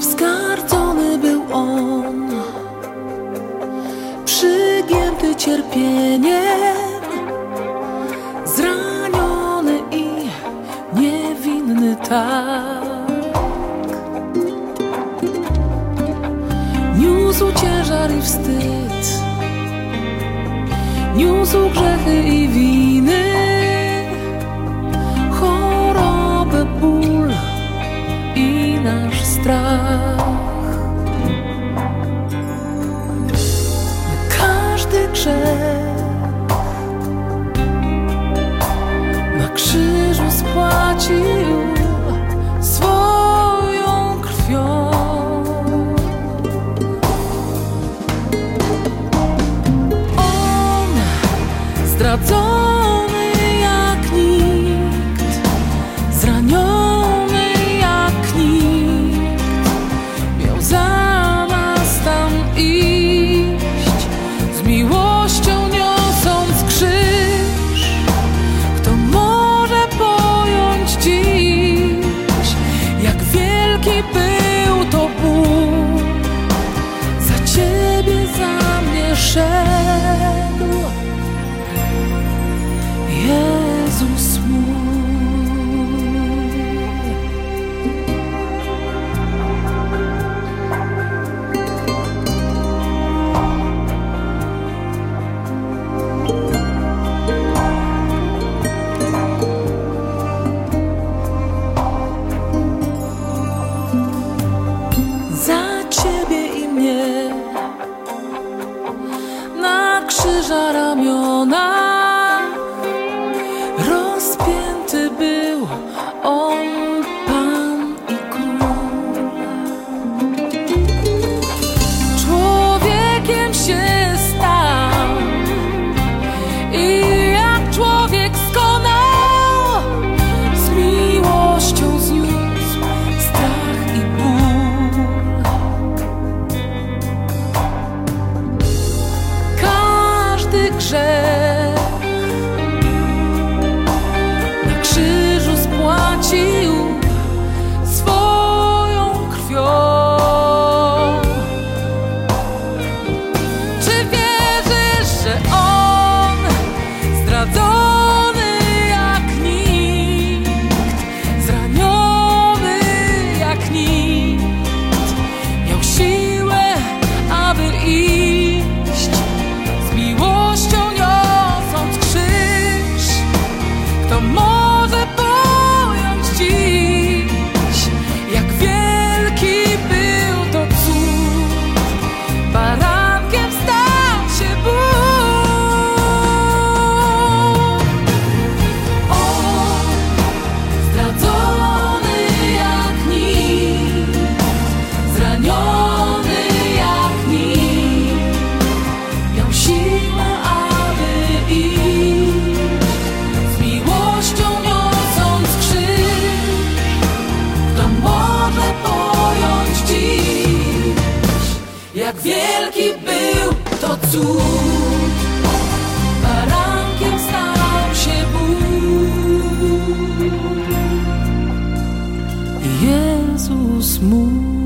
Zgardzony był on, przygięty cierpieniem, zraniony i niewinny tak. Niósł ciężar i wstyd, niósł grzechy i winy, chorobę, ból i nasz strach. Każdy grzech na krzyżu spłacił swoją krwią. On zdradzony jak nikt, zraniony jak nikt, miał za nas tam iść, z miłością niosąc krzyż. Kto może pojąć dziś, jak wielki był to ból, za Ciebie, za mnie szedł Jezus mój. Za Ciebie i mnie na krzyża ramiona rozpięty był on, Pan i Król. Człowiekiem się stał i jak człowiek skonał, z miłością zniósł strach i ból. Każdy grzech na krzyżu spłacił swoją krwią. Czy wierzysz, że On, zdradzony jak nikt, zraniony jak nikt, miał siłę, aby iść, z miłością niosąc krzyż? Kto może pojąć dziś, jak wielki był to cud? Barankiem stał się Bóg. On, zdradzony jak nikt, zraniony jak nikt, miał siłę, aby iść, z miłością niosąc krzyż. Kto może pojąć dziś, jak wielki był to cud? Barankiem stał się Bóg, Jezus mój.